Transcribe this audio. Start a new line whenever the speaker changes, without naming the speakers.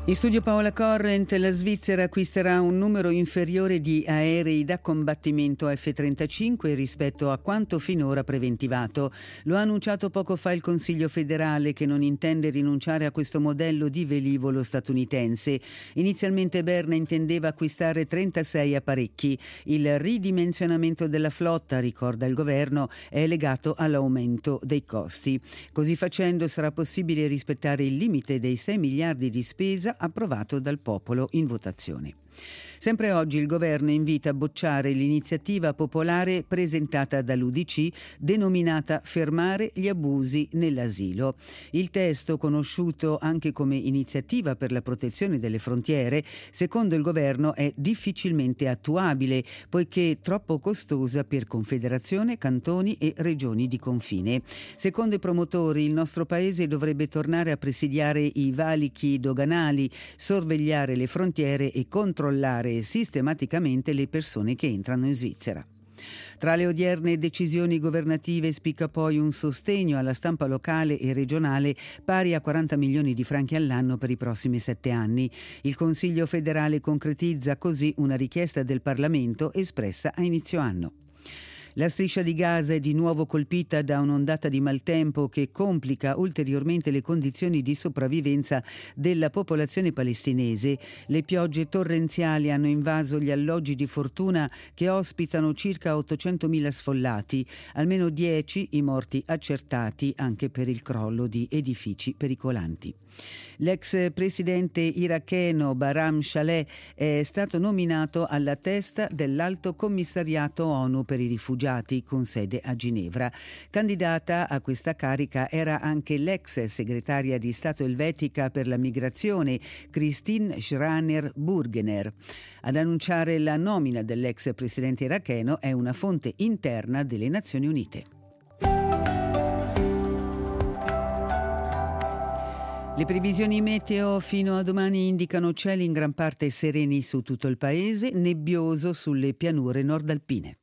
In studio Paola Corrent. La Svizzera acquisterà un numero inferiore di aerei da combattimento F-35 rispetto a quanto finora preventivato. Lo ha annunciato poco fa il Consiglio federale, che non intende rinunciare a questo modello di velivolo statunitense. Inizialmente Berna intendeva acquistare 36 apparecchi. Il ridimensionamento della flotta, ricorda il governo, è legato all'aumento dei costi. Così facendo sarà possibile rispettare il limite dei 6 miliardi di spesa approvato dal popolo in votazione. Sempre oggi il governo invita a bocciare l'iniziativa popolare presentata dall'UDC denominata Fermare gli abusi nell'asilo. Il testo, conosciuto anche come iniziativa per la protezione delle frontiere, secondo il governo è difficilmente attuabile poiché troppo costosa per confederazione, cantoni e regioni di confine. Secondo i promotori, il nostro paese dovrebbe tornare a presidiare i valichi doganali, sorvegliare le frontiere e controllare sistematicamente le persone che entrano in Svizzera. Tra le odierne decisioni governative spicca poi un sostegno alla stampa locale e regionale pari a 40 milioni di franchi all'anno per i prossimi 7 anni. Il Consiglio federale concretizza così una richiesta del Parlamento espressa a inizio anno. La striscia di Gaza è di nuovo colpita da un'ondata di maltempo che complica ulteriormente le condizioni di sopravvivenza della popolazione palestinese. Le piogge torrenziali hanno invaso gli alloggi di fortuna che ospitano circa 800.000 sfollati, almeno 10 i morti accertati anche per il crollo di edifici pericolanti. L'ex presidente iracheno Barham Saleh è stato nominato alla testa dell'Alto Commissariato ONU per i rifugiati con sede a Ginevra. Candidata a questa carica era anche l'ex segretaria di Stato elvetica per la migrazione Christine Schraner-Burgener. Ad annunciare la nomina dell'ex presidente iracheno è una fonte interna delle Nazioni Unite. Le previsioni meteo fino a domani indicano cieli in gran parte sereni su tutto il paese, nebbioso sulle pianure nordalpine.